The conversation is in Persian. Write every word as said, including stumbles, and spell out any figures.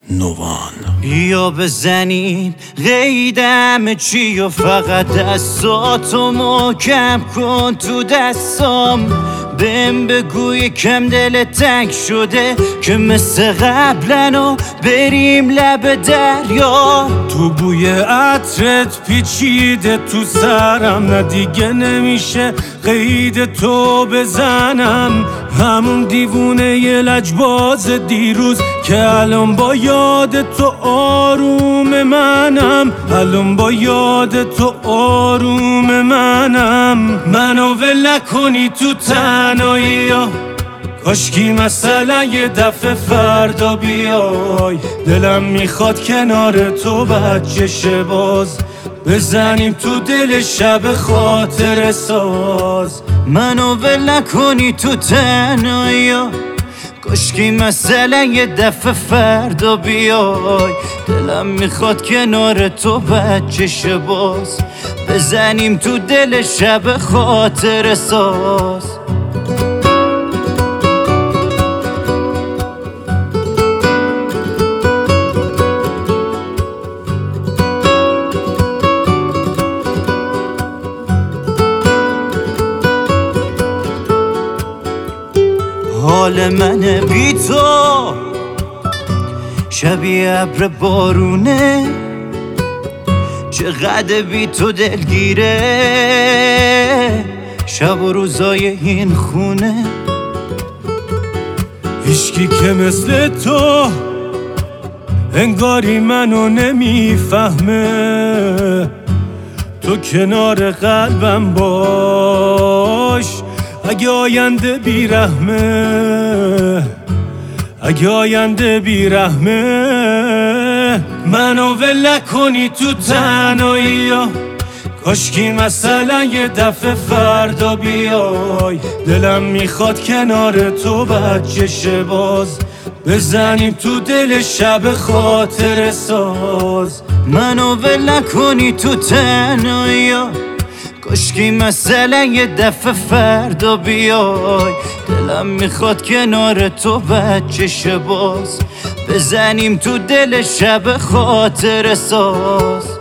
نوان بیا بزنیم قیدم چی و فقط دستاتو محکم کن تو دستام. بهم بگوی کم دل تنگ شده که مثل قبلنو بریم لب دریا. تو بوی عطرت پیچیده تو سرم، نه دیگه نمیشه قید تو بزنم. همون دیوونه ی لجباز دیروز که الان با یاد تو آروم منم، الان با یاد تو آروم منم. منو ول نکنی تو تنهایی ها، کاشکی مثلا یه دفعه فردا بیای. دلم میخواد کنار تو بچه باز بزنیم تو دل شب خاطر ساز. منو ول نکنی تو تنهایی ها، کاشکی مثلا یه دفعه فردا بیای. دلم میخواد کنار تو بچه باز بزنیم تو دل شب خاطر ساز. حال منه بی تو شبیه ابر بارونه، چقدر بی تو دلگیره شب و روزای این خونه. هیچکی که مثل تو انگاری منو نمیفهمه. تو کنار قلبم باش اگه آینده بیرحمه، اگه آینده بیرحمه. منو ول نکنی تو تنهایی ها، کاشکی مثلا یه دفعه فردا بیای. دلم میخواد کنار تو بچه باز بزنیم تو دل شب خاطر ساز. منو ول نکنی تو تنهایی ها، کاشکی مثلا یه دفعه فردا بیای. دلم میخواد کنار تو بچه باز بزنیم تو دل شب خاطر ساز.